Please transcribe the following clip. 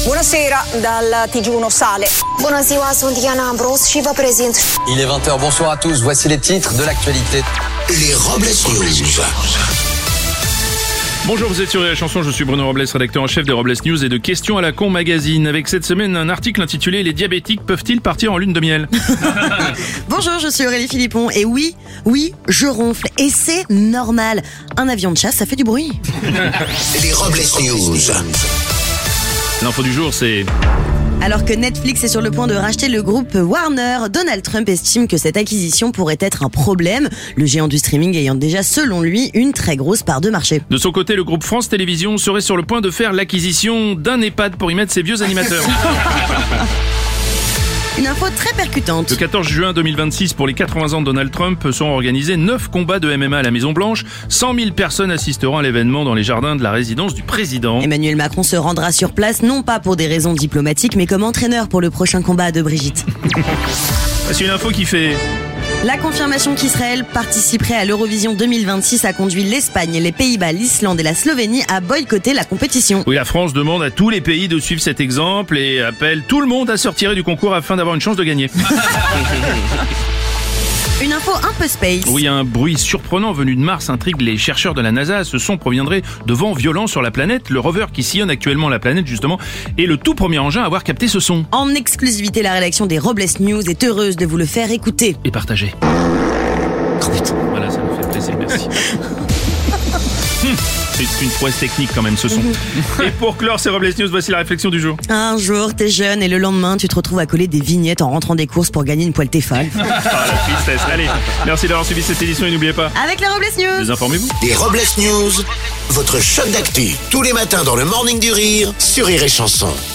Buonasera dal TG1 Sale. Bună ziua, sunt Diana Ambros și vă prezint. Il est 20h, bonsoir à tous, voici les titres de l'actualité. Les Robles News. Bonjour, vous êtes sur la chanson, je suis Bruno Robles, rédacteur en chef des Robles News et de Questions à la con magazine. Avec cette semaine un article intitulé « Les diabétiques peuvent-ils partir en lune de miel ?» Bonjour, je suis Aurélie Philippon et oui, je ronfle et c'est normal. Un avion de chasse, ça fait du bruit. Les Robles News. L'info du jour, c'est... Alors que Netflix est sur le point de racheter le groupe Warner, Donald Trump estime que cette acquisition pourrait être un problème, le géant du streaming ayant déjà, selon lui, une très grosse part de marché. De son côté, le groupe France Télévisions serait sur le point de faire l'acquisition d'un EHPAD pour y mettre ses vieux animateurs. Une info très percutante. Le 14 juin 2026, pour les 80 ans de Donald Trump, seront organisés 9 combats de MMA à la Maison-Blanche. 100 000 personnes assisteront à l'événement dans les jardins de la résidence du président. Emmanuel Macron se rendra sur place, non pas pour des raisons diplomatiques, mais comme entraîneur pour le prochain combat de Brigitte. C'est une info qui fait... La confirmation qu'Israël participerait à l'Eurovision 2026 a conduit l'Espagne, les Pays-Bas, l'Islande et la Slovénie à boycotter la compétition. Oui, la France demande à tous les pays de suivre cet exemple et appelle tout le monde à se retirer du concours afin d'avoir une chance de gagner. Une info un peu space. Oui, un bruit surprenant venu de Mars intrigue les chercheurs de la NASA. Ce son proviendrait de vents violents sur la planète. Le rover qui sillonne actuellement la planète, justement, est le tout premier engin à avoir capté ce son. En exclusivité, la rédaction des Robles News est heureuse de vous le faire écouter. Et partager. Oh putain. Voilà, ça me fait plaisir, merci. C'est une prouesse technique quand même ce son. Et pour clore ces Robles News, voici la réflexion du jour. Un jour, t'es jeune et le lendemain, tu te retrouves à coller des vignettes en rentrant des courses pour gagner une poêle Tefal. Ah, la tristesse. Allez, merci d'avoir suivi cette édition et n'oubliez pas... Avec les Robles News. Désinformez-vous. Les Robles News, votre shot d'actu, tous les matins dans le Morning du Rire, sur Rire et Chanson.